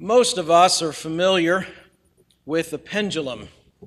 Most of us are familiar with the pendulum.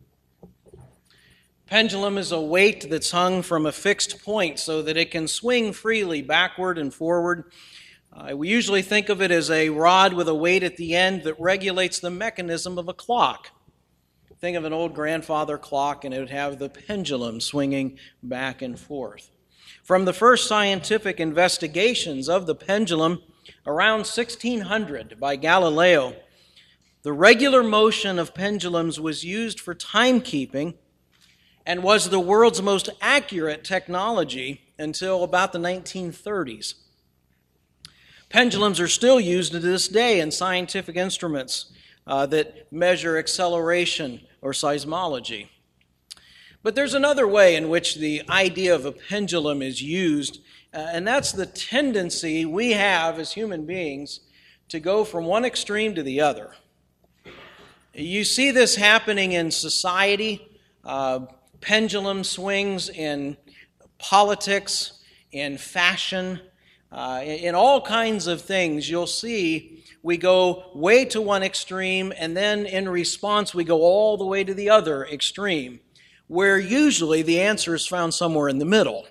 Pendulum is a weight that's hung from a fixed point so that it can swing freely backward and forward. We usually think of it as a rod with a weight at the end that regulates the mechanism of a clock. Think of an old grandfather clock, and it would have the pendulum swinging back and forth. From the first scientific investigations of the pendulum around 1600 by Galileo, the regular motion of pendulums was used for timekeeping and was the world's most accurate technology until about the 1930s. Pendulums are still used to this day in scientific instruments that measure acceleration or seismology. But there's another way in which the idea of a pendulum is used, and that's the tendency we have as human beings to go from one extreme to the other. You see this happening in society, pendulum swings in politics, in fashion, in all kinds of things. You'll see we go way to one extreme, and then in response we go all the way to the other extreme, where usually the answer is found somewhere in the middle.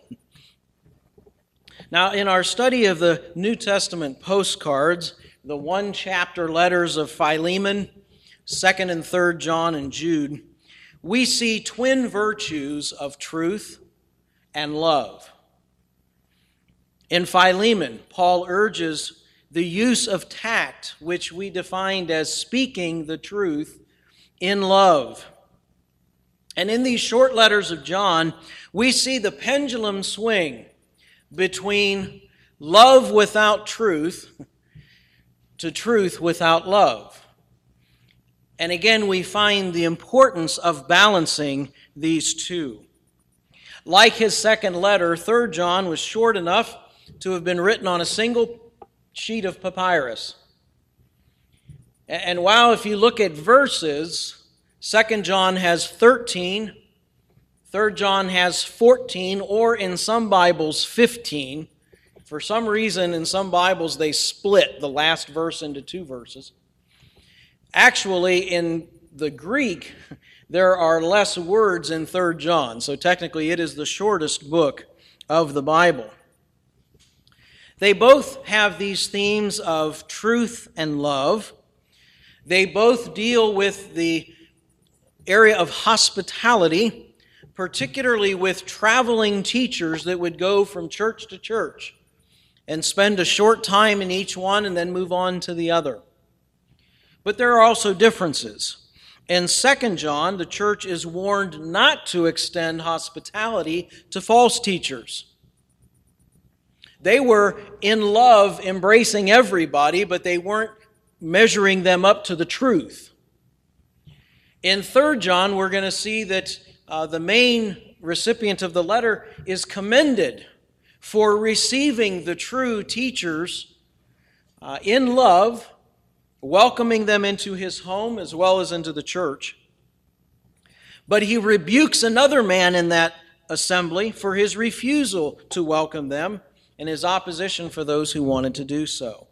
Now, in our study of the New Testament postcards, the one-chapter letters of Philemon, 2nd and 3rd John and Jude, we see twin virtues of truth and love. In Philemon, Paul urges the use of tact, which we defined as speaking the truth in love. And in these short letters of John, we see the pendulum swing between love without truth to truth without love. And again, we find the importance of balancing these two. Like his second letter, 3rd John was short enough to have been written on a single sheet of papyrus. And while if you look at verses, 2nd John has 13, 3rd John has 14, or in some Bibles 15. For some reason, in some Bibles, they split the last verse into two verses. Actually, in the Greek, there are less words in 3rd John, so technically it is the shortest book of the Bible. They both have these themes of truth and love. They both deal with the area of hospitality, particularly with traveling teachers that would go from church to church and spend a short time in each one and then move on to the other. But there are also differences. In 2nd John, the church is warned not to extend hospitality to false teachers. They were in love embracing everybody, but they weren't measuring them up to the truth. In 3rd John, we're going to see that the main recipient of the letter is commended for receiving the true teachers in love, welcoming them into his home as well as into the church. But he rebukes another man in that assembly for his refusal to welcome them and his opposition for those who wanted to do so.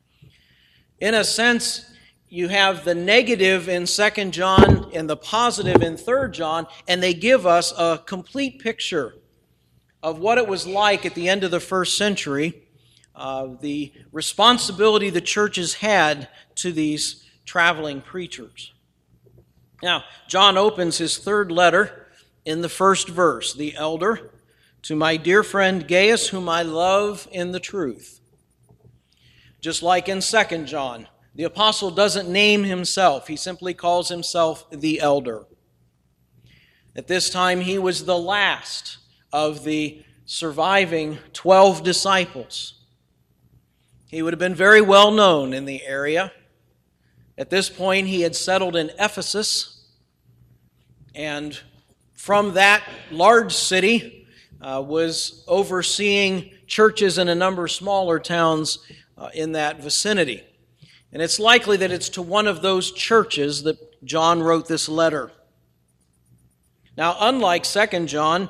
In a sense, you have the negative in 2nd John and the positive in 3rd John, and they give us a complete picture of what it was like at the end of the first century, the responsibility the churches had to these traveling preachers. Now, John opens his 3rd letter in the first verse, the elder, to my dear friend Gaius, whom I love in the truth. Just like in 2nd John, the apostle doesn't name himself. He simply calls himself the elder. At this time, he was the last of the surviving 12 disciples. He would have been very well known in the area. At this point, he had settled in Ephesus, and from that large city was overseeing churches in a number of smaller towns in that vicinity. And it's likely that it's to one of those churches that John wrote this letter. Now, unlike 2nd John,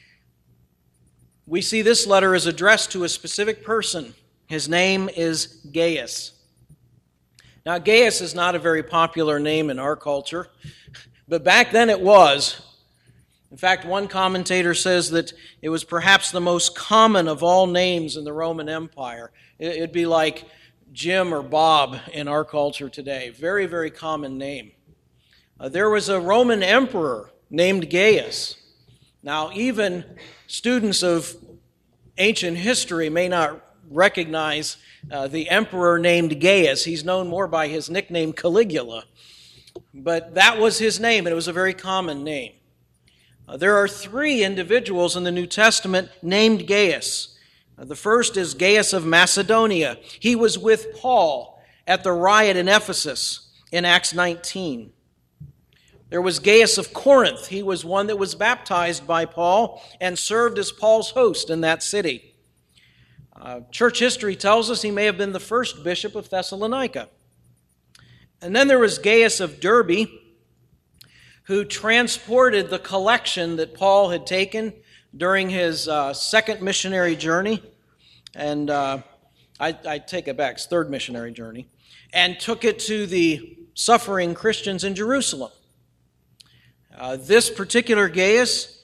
we see this letter is addressed to a specific person. His name is Gaius. Now, Gaius is not a very popular name in our culture, but back then it was. In fact, one commentator says that it was perhaps the most common of all names in the Roman Empire. It'd be like Jim or Bob in our culture today. Very, very common name. There was a Roman emperor named Gaius. Now, even students of ancient history may not recognize the emperor named Gaius. He's known more by his nickname Caligula. But that was his name, and it was a very common name. There are three individuals in the New Testament named Gaius. The first is Gaius of Macedonia. He was with Paul at the riot in Ephesus in Acts 19. There was Gaius of Corinth. He was one that was baptized by Paul and served as Paul's host in that city. Church history tells us he may have been the first bishop of Thessalonica. And then there was Gaius of Derbe, who transported the collection that Paul had taken during his second missionary journey, and I take it back, his third missionary journey, and took it to the suffering Christians in Jerusalem. This particular Gaius,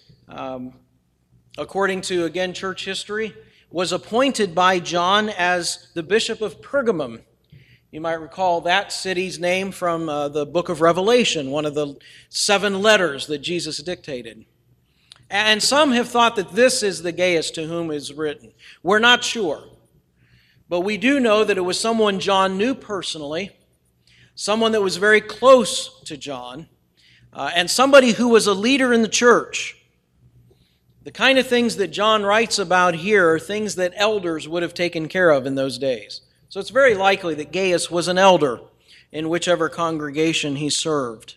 according to, again, church history, was appointed by John as the bishop of Pergamum. You might recall that city's name from the book of Revelation, one of the 7 letters that Jesus dictated. And some have thought that this is the Gaius to whom is written. We're not sure. But we do know that it was someone John knew personally, someone that was very close to John, and somebody who was a leader in the church. The kind of things that John writes about here are things that elders would have taken care of in those days. So it's very likely that Gaius was an elder in whichever congregation he served.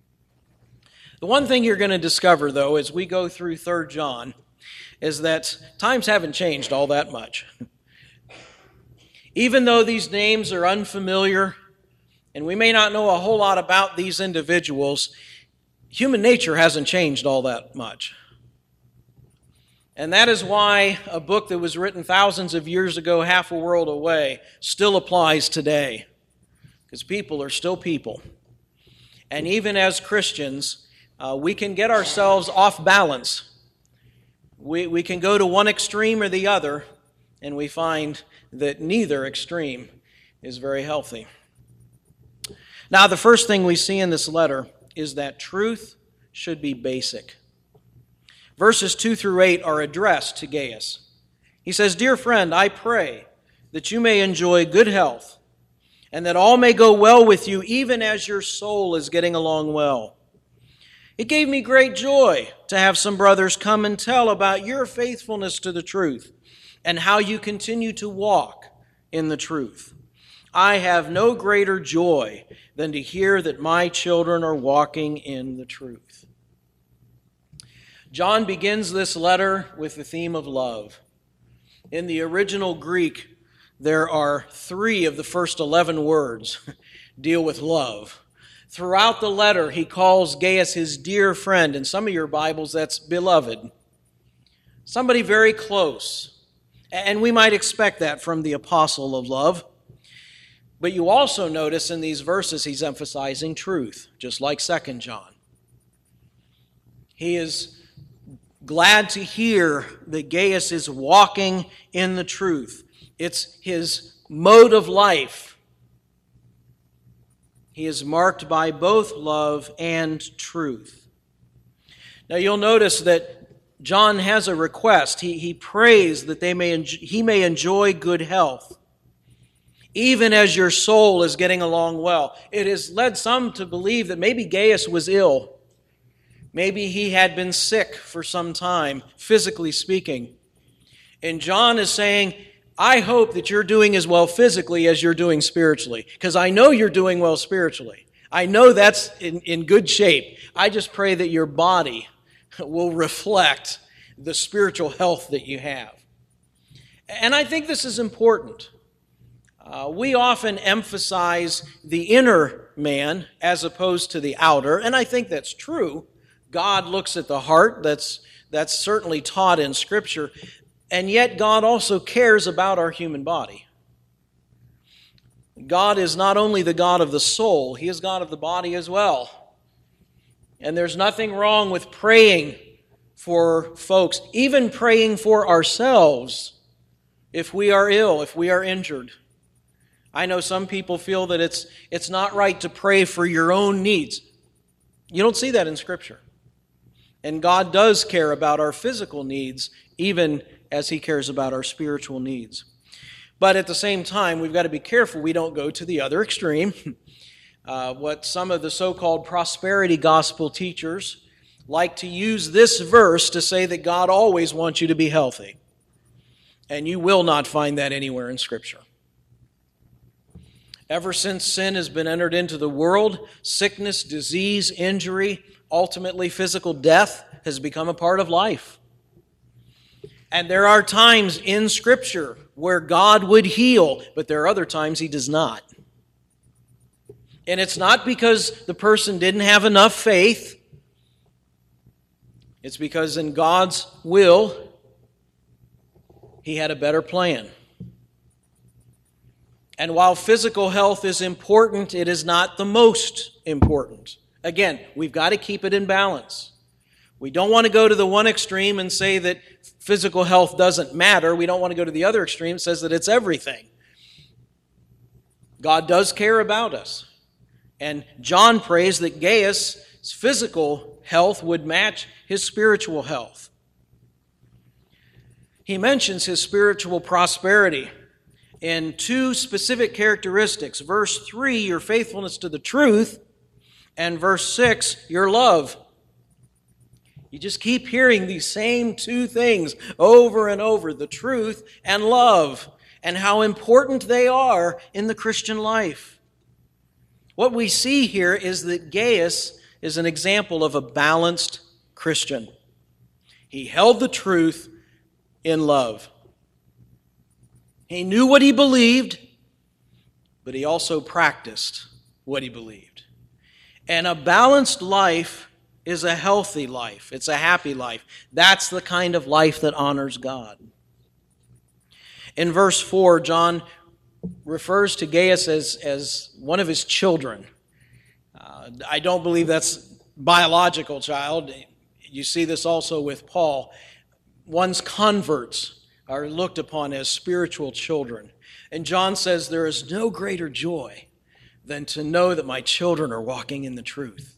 The one thing you're going to discover, though, as we go through 3 John, is that times haven't changed all that much. Even though these names are unfamiliar, and we may not know a whole lot about these individuals, human nature hasn't changed all that much. And that is why a book that was written thousands of years ago, half a world away, still applies today. Because people are still people. And even as Christians, we can get ourselves off balance. We can go to one extreme or the other, and we find that neither extreme is very healthy. Now, the first thing we see in this letter is that truth should be basic. Verses 2 through 8 are addressed to Gaius. He says, "Dear friend, I pray that you may enjoy good health, and that all may go well with you, even as your soul is getting along well. It gave me great joy to have some brothers come and tell about your faithfulness to the truth, and how you continue to walk in the truth. I have no greater joy than to hear that my children are walking in the truth." John begins this letter with the theme of love. In the original Greek, there are 3 of the first 11 words deal with love. Throughout the letter, he calls Gaius his dear friend. In some of your Bibles, that's beloved. Somebody very close. And we might expect that from the apostle of love. But you also notice in these verses he's emphasizing truth, just like 2 John. He is glad to hear that Gaius is walking in the truth. It's his mode of life. He is marked by both love and truth. Now you'll notice that John has a request. He prays that he may enjoy good health, even as your soul is getting along well. It has led some to believe that maybe Gaius was ill. Maybe he had been sick for some time, physically speaking. And John is saying, I hope that you're doing as well physically as you're doing spiritually, because I know you're doing well spiritually. I know that's in good shape. I just pray that your body will reflect the spiritual health that you have. And I think this is important. We often emphasize the inner man as opposed to the outer, and I think that's true. God looks at the heart. That's certainly taught in Scripture. And yet God also cares about our human body. God is not only the God of the soul, He is God of the body as well. And there's nothing wrong with praying for folks, even praying for ourselves if we are ill, if we are injured. I know some people feel that it's not right to pray for your own needs. You don't see that in Scripture. And God does care about our physical needs, even as He cares about our spiritual needs. But at the same time, we've got to be careful we don't go to the other extreme. What some of the so-called prosperity gospel teachers like to use this verse to say that God always wants you to be healthy. And you will not find that anywhere in Scripture. Ever since sin has been entered into the world, sickness, disease, injury, ultimately physical death has become a part of life. And there are times in Scripture where God would heal, but there are other times He does not. And it's not because the person didn't have enough faith. It's because in God's will, He had a better plan. And while physical health is important, it is not the most important. Again, we've got to keep it in balance. We don't want to go to the one extreme and say that physical health doesn't matter. We don't want to go to the other extreme that says that it's everything. God does care about us. And John prays that Gaius' physical health would match his spiritual health. He mentions his spiritual prosperity in two specific characteristics. Verse 3, your faithfulness to the truth, and verse 6, your love. You just keep hearing these same two things over and over, the truth and love, and how important they are in the Christian life. What we see here is that Gaius is an example of a balanced Christian. He held the truth in love. He knew what he believed, but he also practiced what he believed. And a balanced life is a healthy life. It's a happy life. That's the kind of life that honors God. In verse 4, John refers to Gaius as one of his children. I don't believe that's biological child. You see this also with Paul. One's converts are looked upon as spiritual children. And John says, there is no greater joy than to know that my children are walking in the truth.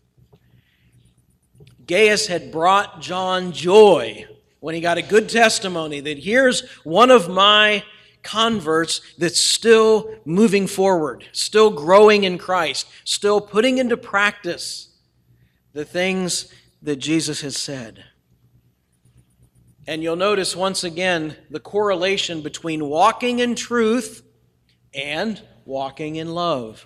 Gaius had brought John joy when he got a good testimony that here's one of my converts that's still moving forward, still growing in Christ, still putting into practice the things that Jesus has said. And you'll notice once again the correlation between walking in truth and walking in love.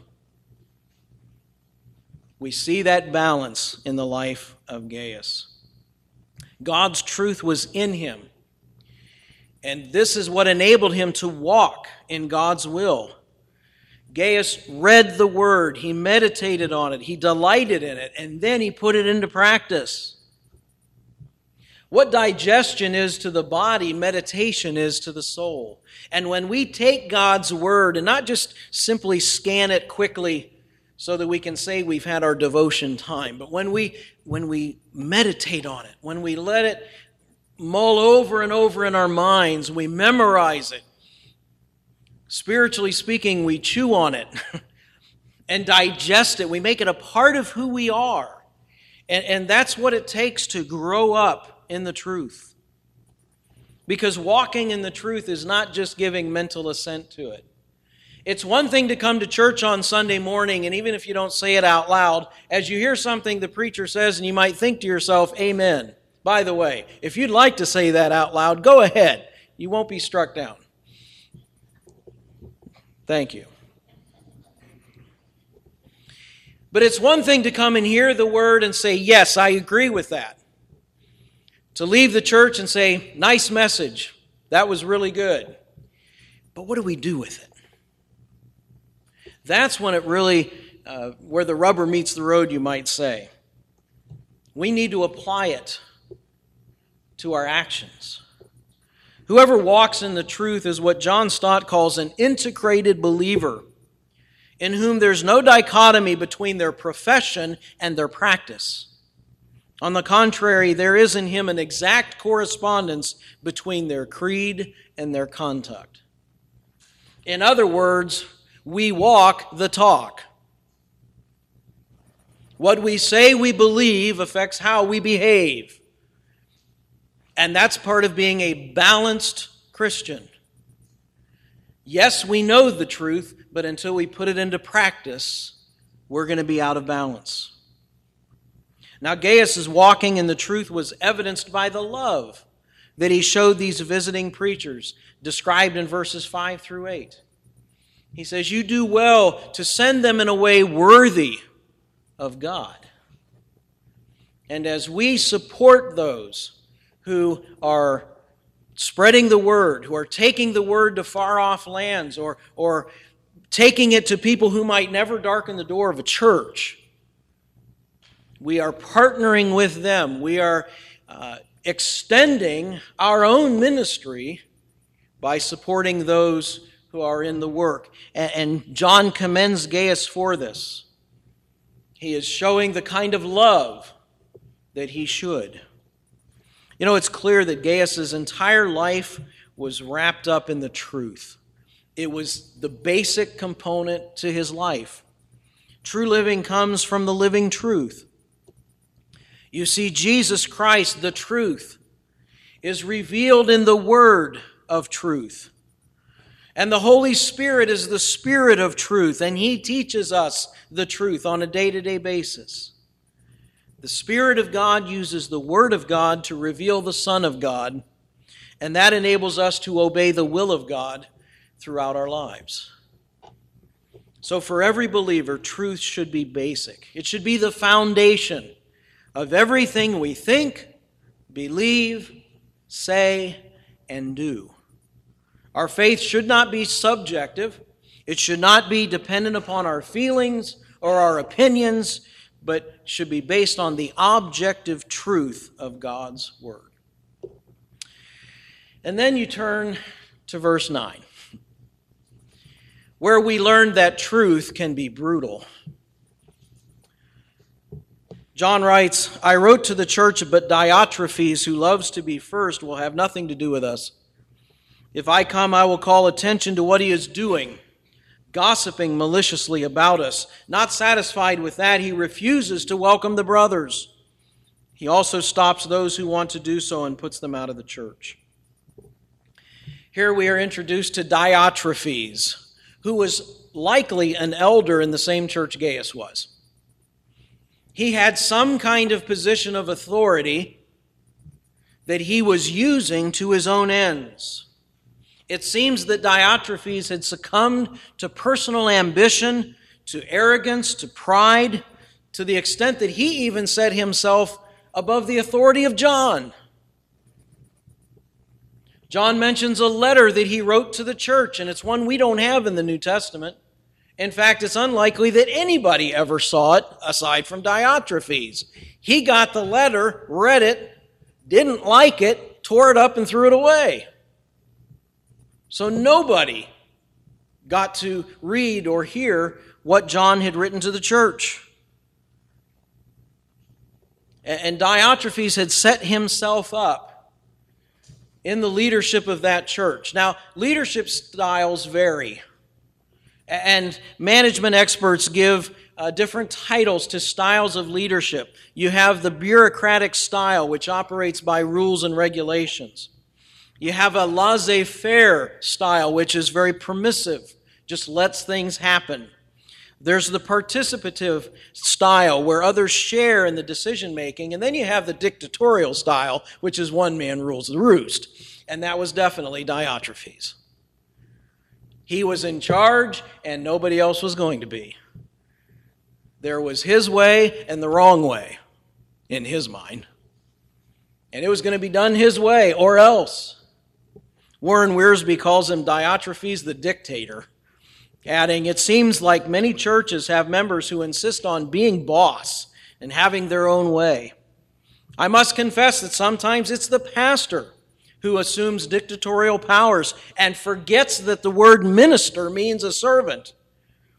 We see that balance in the life of Gaius. God's truth was in him. And this is what enabled him to walk in God's will. Gaius read the Word. He meditated on it. He delighted in it. And then he put it into practice. What digestion is to the body, meditation is to the soul. And when we take God's Word and not just simply scan it quickly so that we can say we've had our devotion time, but when we meditate on it, when we let it mull over and over in our minds, we memorize it. Spiritually speaking, we chew on it and digest it. We make it a part of who we are. And that's what it takes to grow up in the truth. Because walking in the truth is not just giving mental assent to it. It's one thing to come to church on Sunday morning, and even if you don't say it out loud, as you hear something the preacher says, and you might think to yourself, amen. By the way, if you'd like to say that out loud, go ahead. You won't be struck down. Thank you. But it's one thing to come and hear the word and say, yes, I agree with that. To leave the church and say, nice message. That was really good. But what do we do with it? That's when it really, where the rubber meets the road, you might say. We need to apply it to our actions. Whoever walks in the truth is what John Stott calls an integrated believer. in whom there's no dichotomy between their profession and their practice. On the contrary, there is in him an exact correspondence between their creed and their conduct. In other words, we walk the talk. What we say we believe affects how we behave. And that's part of being a balanced Christian. Yes, we know the truth, but until we put it into practice, we're going to be out of balance. Now, Gaius' walking in the truth was evidenced by the love that he showed these visiting preachers, described in verses 5 through 8. He says, "You do well to send them in a way worthy of God." And as we support those who are spreading the word, who are taking the word to far-off lands, or taking it to people who might never darken the door of a church, we are partnering with them. We are extending our own ministry by supporting those who are in the work. And John commends Gaius for this. He is showing the kind of love that he should. You know, it's clear that Gaius' entire life was wrapped up in the truth. It was the basic component to his life. True living comes from the living truth. You see, Jesus Christ, the truth, is revealed in the word of truth. And the Holy Spirit is the Spirit of truth, and He teaches us the truth on a day-to-day basis. The Spirit of God uses the Word of God to reveal the Son of God, and that enables us to obey the will of God throughout our lives. So for every believer, truth should be basic. It should be the foundation of everything we think, believe, say, and do. Our faith should not be subjective. It should not be dependent upon our feelings or our opinions, but should be based on the objective truth of God's Word. And then you turn to verse 9, where we learn that truth can be brutal. John writes, "I wrote to the church, but Diotrephes, who loves to be first, will have nothing to do with us. If I come, I will call attention to what he is doing, gossiping maliciously about us. Not satisfied with that, he refuses to welcome the brothers. He also stops those who want to do so and puts them out of the church." Here we are introduced to Diotrephes, who was likely an elder in the same church Gaius was. He had some kind of position of authority that he was using to his own ends. It seems that Diotrephes had succumbed to personal ambition, to arrogance, to pride, to the extent that he even set himself above the authority of John. John mentions a letter that he wrote to the church, and it's one we don't have in the New Testament. In fact, it's unlikely that anybody ever saw it aside from Diotrephes. He got the letter, read it, didn't like it, tore it up and threw it away. So nobody got to read or hear what John had written to the church. And Diotrephes had set himself up in the leadership of that church. Now, leadership styles vary. And management experts give different titles to styles of leadership. You have the bureaucratic style, which operates by rules and regulations. You have a laissez-faire style, which is very permissive, just lets things happen. There's the participative style, where others share in the decision-making. And then you have the dictatorial style, which is one man rules the roost. And that was definitely Diotrephes. He was in charge, and nobody else was going to be. There was his way and the wrong way, in his mind. And it was going to be done his way, or else. Warren Wiersbe calls him Diotrephes the dictator, adding, "It seems like many churches have members who insist on being boss and having their own way. I must confess that sometimes it's the pastor who assumes dictatorial powers and forgets that the word minister means a servant.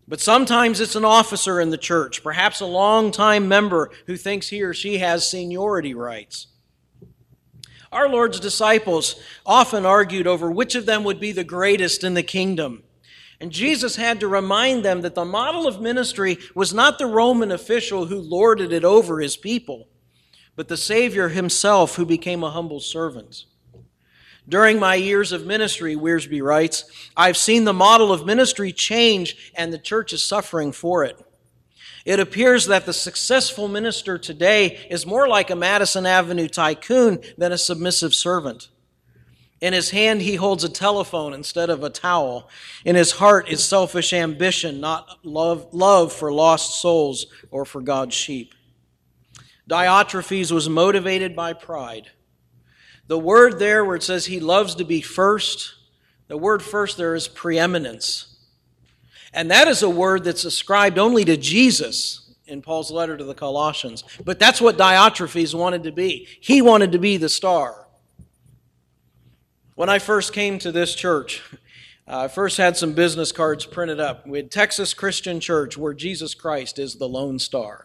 But sometimes it's an officer in the church, perhaps a long-time member who thinks he or she has seniority rights. Our Lord's disciples often argued over which of them would be the greatest in the kingdom. And Jesus had to remind them that the model of ministry was not the Roman official who lorded it over his people, but the Savior himself who became a humble servant. During my years of ministry, Wiersbe writes, I've seen the model of ministry change and the church is suffering for it. It appears that the successful minister today is more like a Madison Avenue tycoon than a submissive servant. In his hand, he holds a telephone instead of a towel. In his heart is selfish ambition, not love for lost souls or for God's sheep. Diotrephes was motivated by pride. The word there where it says he loves to be first, the word first there is preeminence. And that is a word that's ascribed only to Jesus in Paul's letter to the Colossians. But that's what Diotrephes wanted to be. He wanted to be the star. When I first came to this church, I first had some business cards printed up. We had Texas Christian Church, where Jesus Christ is the lone star.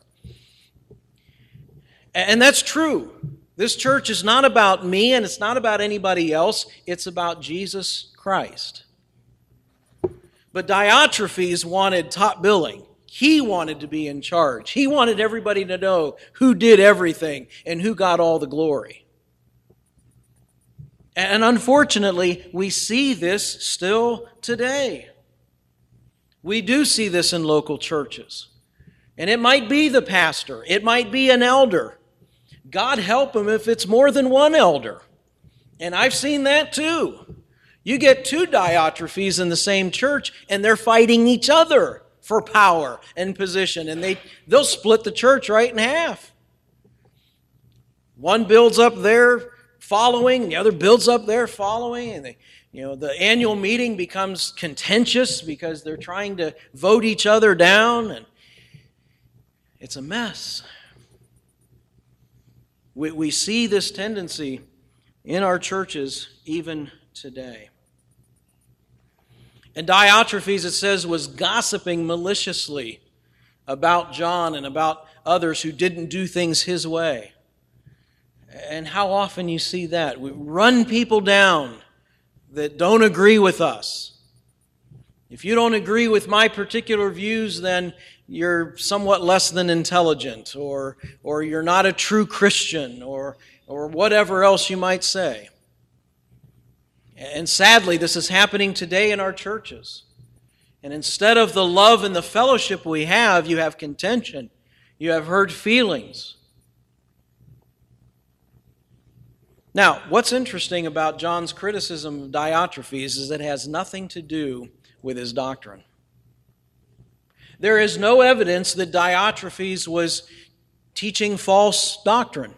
And that's true. This church is not about me and it's not about anybody else. It's about Jesus Christ. But Diotrephes wanted top billing. He wanted to be in charge. He wanted everybody to know who did everything and who got all the glory. And unfortunately, we see this still today. We do see this in local churches. And it might be the pastor. It might be an elder. God help him if it's more than one elder. And I've seen that too. You get two Diotrephes in the same church and they're fighting each other for power and position. And they'll split the church right in half. One builds up their following, the other builds up their following. And the annual meeting becomes contentious because they're trying to vote each other down. And it's a mess. We see this tendency in our churches even today. And Diotrephes, it says, was gossiping maliciously about John and about others who didn't do things his way. And how often you see that. We run people down that don't agree with us. If you don't agree with my particular views, then you're somewhat less than intelligent, or you're not a true Christian, or whatever else you might say. And sadly, this is happening today in our churches. And instead of the love and the fellowship we have, you have contention. You have hurt feelings. Now, what's interesting about John's criticism of Diotrephes is that it has nothing to do with his doctrine. There is no evidence that Diotrephes was teaching false doctrine.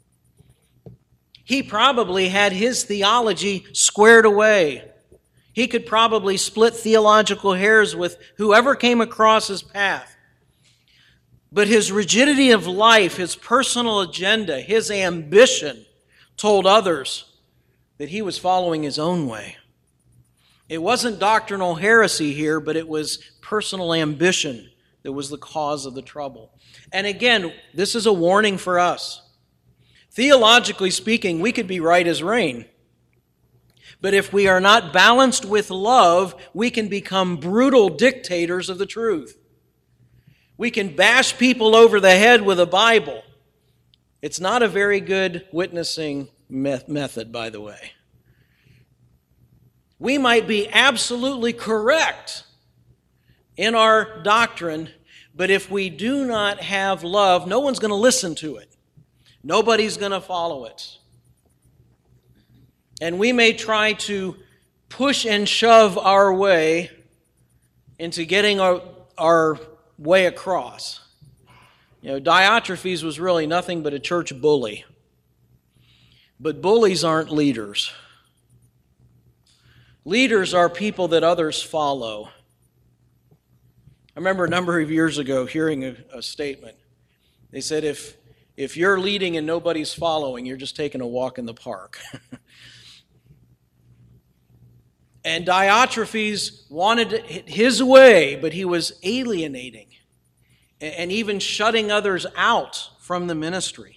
He probably had his theology squared away. He could probably split theological hairs with whoever came across his path. But his rigidity of life, his personal agenda, his ambition told others that he was following his own way. It wasn't doctrinal heresy here, but it was personal ambition that was the cause of the trouble. And again, this is a warning for us. Theologically speaking, we could be right as rain. But if we are not balanced with love, we can become brutal dictators of the truth. We can bash people over the head with a Bible. It's not a very good witnessing method, by the way. We might be absolutely correct in our doctrine, but if we do not have love, no one's going to listen to it. Nobody's going to follow it. And we may try to push and shove our way into getting our way across. Diotrephes was really nothing but a church bully. But bullies aren't leaders. Leaders are people that others follow. I remember a number of years ago hearing a statement. They said, if you're leading and nobody's following, you're just taking a walk in the park. And Diotrephes wanted it his way, but he was alienating and even shutting others out from the ministry.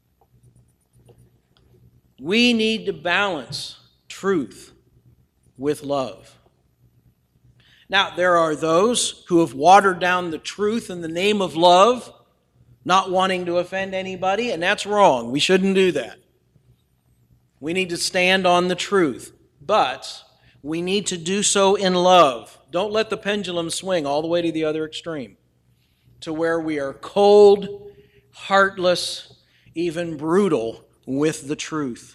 We need to balance truth with love. Now, there are those who have watered down the truth in the name of love, not wanting to offend anybody, and that's wrong. We shouldn't do that. We need to stand on the truth, but we need to do so in love. Don't let the pendulum swing all the way to the other extreme, to where we are cold, heartless, even brutal with the truth.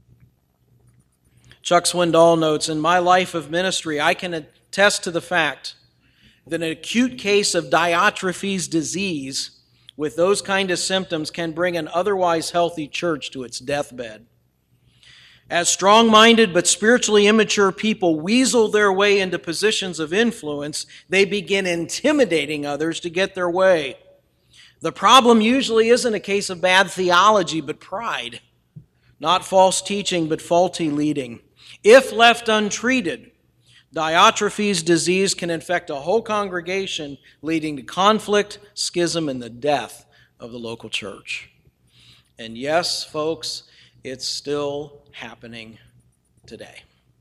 Chuck Swindoll notes, in my life of ministry, I can attest to the fact that an acute case of Diotrephes disease with those kind of symptoms can bring an otherwise healthy church to its deathbed. As strong-minded but spiritually immature people weasel their way into positions of influence, they begin intimidating others to get their way. The problem usually isn't a case of bad theology, but pride. Not false teaching, but faulty leading. If left untreated, Diotrephes disease can infect a whole congregation, leading to conflict, schism, and the death of the local church. And yes, folks, it's still happening today.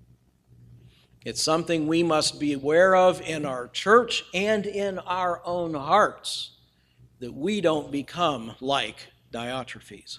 It's something we must be aware of in our church and in our own hearts, that we don't become like Diotrephes.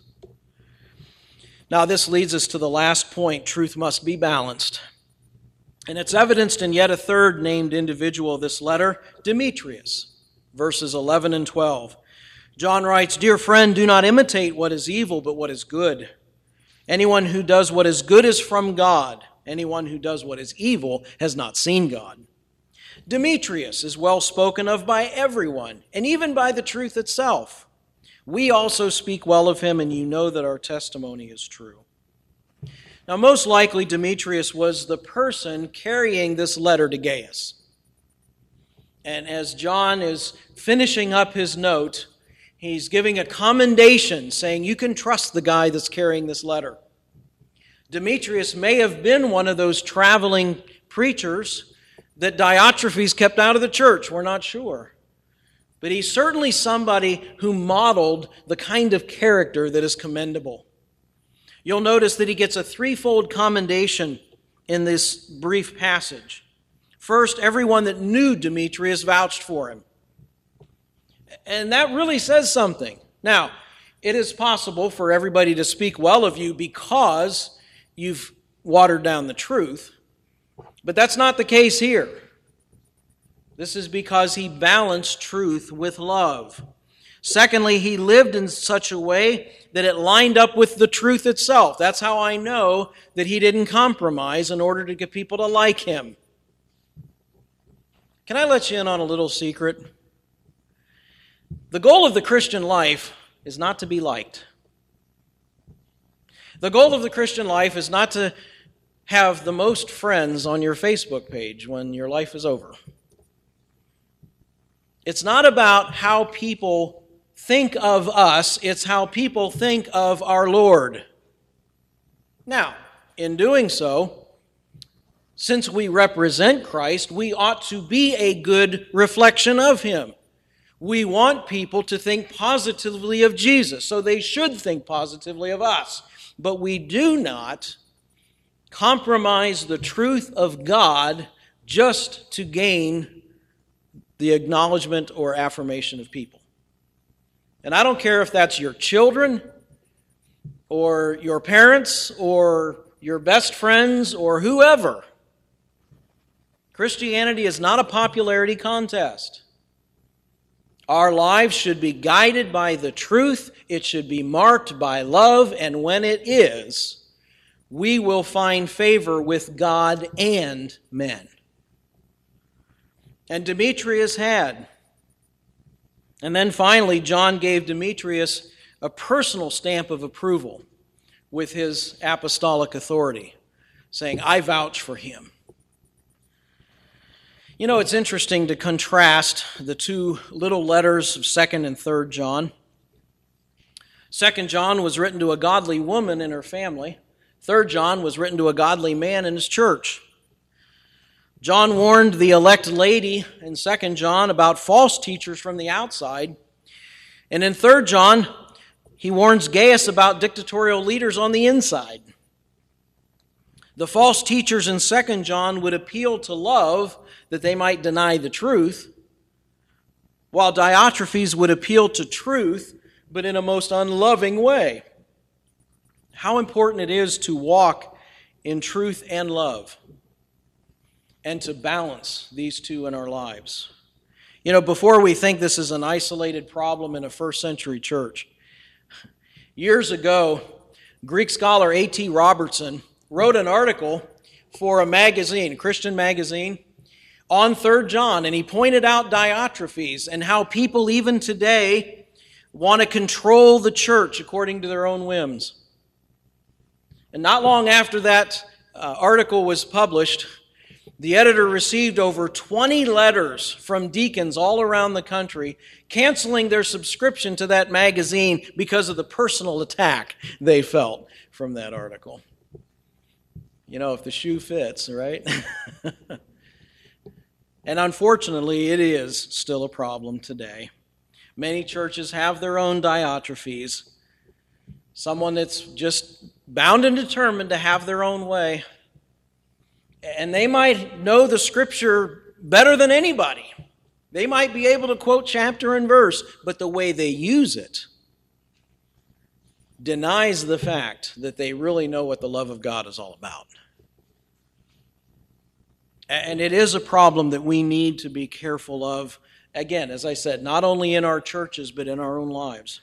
Now, this leads us to the last point. Truth must be balanced. And it's evidenced in yet a third named individual of this letter, Demetrius, verses 11 and 12. John writes, "Dear friend, do not imitate what is evil, but what is good. Anyone who does what is good is from God. Anyone who does what is evil has not seen God." Demetrius is well spoken of by everyone, and even by the truth itself. We also speak well of him, and you know that our testimony is true. Now, most likely, Demetrius was the person carrying this letter to Gaius. And as John is finishing up his note, he's giving a commendation, saying, you can trust the guy that's carrying this letter. Demetrius may have been one of those traveling preachers that Diotrephes kept out of the church. We're not sure. But he's certainly somebody who modeled the kind of character that is commendable. You'll notice that he gets a threefold commendation in this brief passage. First, everyone that knew Demetrius vouched for him. And that really says something. Now, it is possible for everybody to speak well of you because you've watered down the truth, but that's not the case here. This is because he balanced truth with love. Secondly, he lived in such a way that it lined up with the truth itself. That's how I know that he didn't compromise in order to get people to like him. Can I let you in on a little secret? The goal of the Christian life is not to be liked. The goal of the Christian life is not to have the most friends on your Facebook page when your life is over. It's not about how people think of us, it's how people think of our Lord. Now, in doing so, since we represent Christ, we ought to be a good reflection of Him. We want people to think positively of Jesus, so they should think positively of us. But we do not compromise the truth of God just to gain the acknowledgement or affirmation of people. And I don't care if that's your children or your parents or your best friends or whoever. Christianity is not a popularity contest. Our lives should be guided by the truth. It should be marked by love. And when it is, we will find favor with God and men. And Demetrius had. And then finally, John gave Demetrius a personal stamp of approval with his apostolic authority, saying, I vouch for him. You know, it's interesting to contrast the two little letters of 2nd and 3rd John. 2nd John was written to a godly woman in her family. 3rd John was written to a godly man in his church. John warned the elect lady in 2 John about false teachers from the outside. And in 3 John, he warns Gaius about dictatorial leaders on the inside. The false teachers in 2 John would appeal to love that they might deny the truth, while Diotrephes would appeal to truth, but in a most unloving way. How important it is to walk in truth and love, and to balance these two in our lives. You know, before we think this is an isolated problem in a first century church, years ago, Greek scholar A.T. Robertson wrote an article for a magazine, a Christian magazine, on 3 John, and he pointed out Diotrephes and how people even today want to control the church according to their own whims. And not long after that article was published, the editor received over 20 letters from deacons all around the country canceling their subscription to that magazine because of the personal attack they felt from that article. You know, if the shoe fits, right? And unfortunately, it is still a problem today. Many churches have their own Diotrephes, someone that's just bound and determined to have their own way. And they might know the Scripture better than anybody. They might be able to quote chapter and verse, but the way they use it denies the fact that they really know what the love of God is all about. And it is a problem that we need to be careful of, again, as I said, not only in our churches, but in our own lives.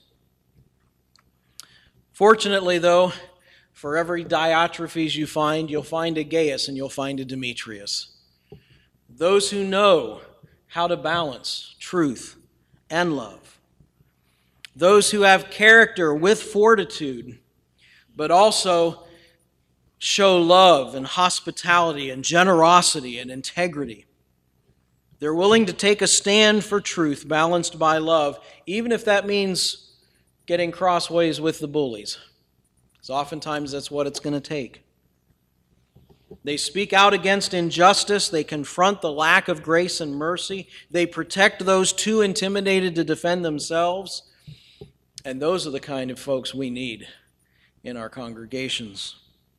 Fortunately, though, for every Diotrephes you find, you'll find a Gaius and you'll find a Demetrius. Those who know how to balance truth and love. Those who have character with fortitude, but also show love and hospitality and generosity and integrity. They're willing to take a stand for truth balanced by love, even if that means getting crossways with the bullies. Because oftentimes that's what it's going to take. They speak out against injustice. They confront the lack of grace and mercy. They protect those too intimidated to defend themselves. And those are the kind of folks we need in our congregations.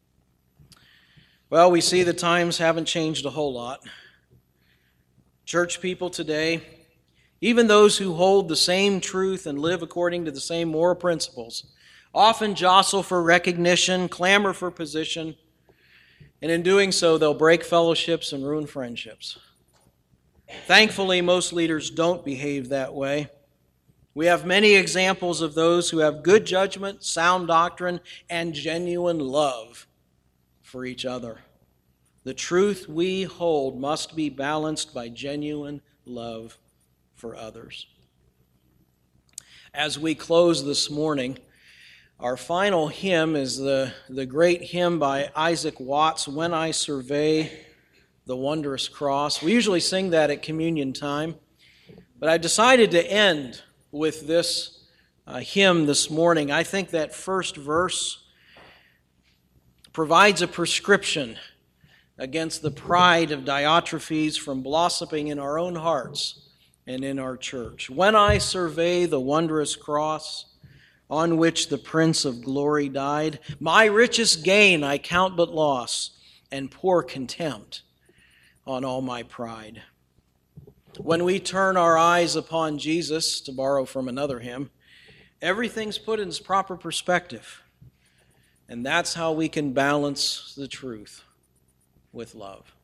Well, we see the times haven't changed a whole lot. Church people today, even those who hold the same truth and live according to the same moral principles, often jostle for recognition, clamor for position, and in doing so, they'll break fellowships and ruin friendships. Thankfully, most leaders don't behave that way. We have many examples of those who have good judgment, sound doctrine, and genuine love for each other. The truth we hold must be balanced by genuine love for others. As we close this morning, our final hymn is the great hymn by Isaac Watts, "When I Survey the Wondrous Cross." We usually sing that at communion time, but I decided to end with this hymn this morning. I think that first verse provides a prescription against the pride of Diotrephes from blossoming in our own hearts and in our church. When I survey the wondrous cross on which the Prince of Glory died, my richest gain I count but loss, and pour contempt on all my pride. When we turn our eyes upon Jesus, to borrow from another hymn, everything's put in its proper perspective. And that's how we can balance the truth with love.